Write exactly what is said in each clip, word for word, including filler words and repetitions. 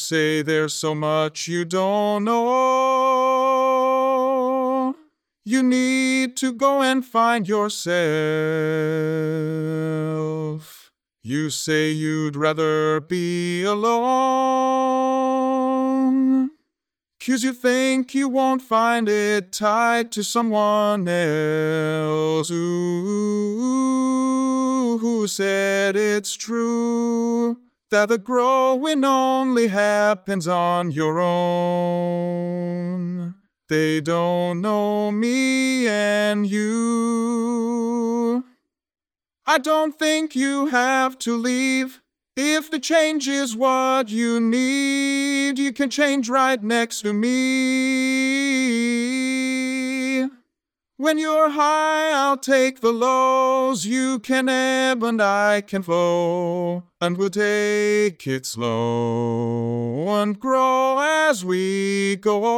say there's so much you don't know. You need to go and find yourself. You say you'd rather be alone, 'cause you think you won't find it tied to someone else. Ooh, who said it's true that the growing only happens on your own? They don't know me and you. I don't think you have to leave. If the change is what you need, you can change right next to me. When you're high, I'll take the lows. You can ebb and I can flow, and we'll take it slow and grow as we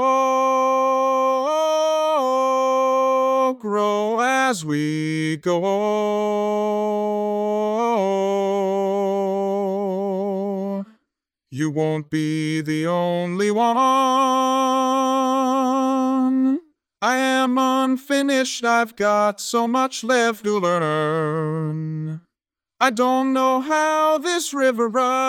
go. Grow as we go. You won't be the only one. I am unfinished, I've got so much left to learn. I don't know how this river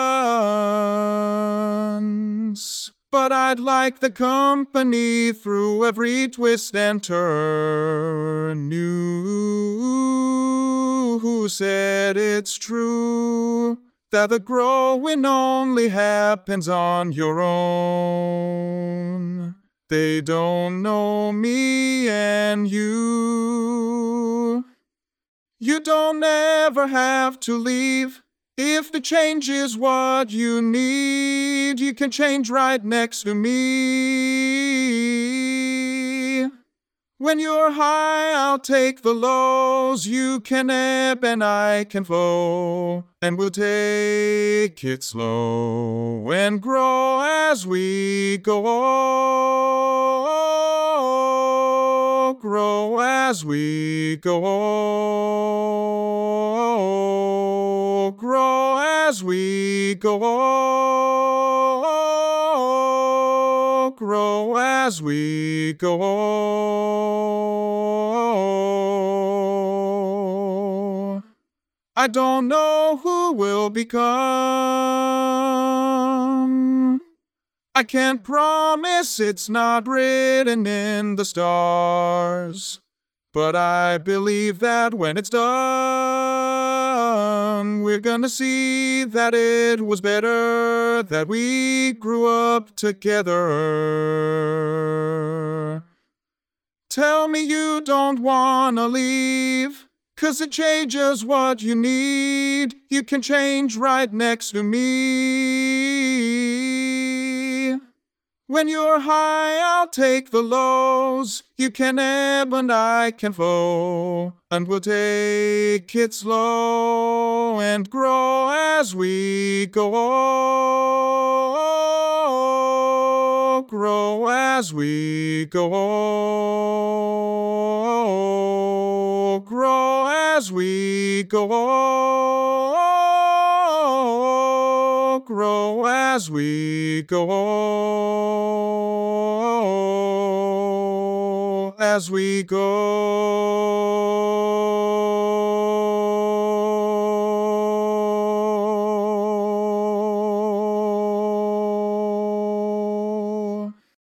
runs, but I'd like the company through every twist and turn. You who said it's true that the growing only happens on your own. They don't know me and you. You don't ever have to leave. If the change is what you need, you can change right next to me. When you're high, I'll take the lows. You can ebb and I can flow, and we'll take it slow and grow as we go. Grow as we go. Grow as we go. Grow as we go. I don't know who will become. I can't promise, it's not written in the stars. But I believe that when it's done, we're gonna see that it was better that we grew up together. Tell me you don't wanna leave, 'cause it changes what you need. You can change right next to me. When you're high, I'll take the lows. You can ebb and I can flow, and we'll take it slow and grow as we go. Grow as we go. Grow as we go. Grow as we go. As we go.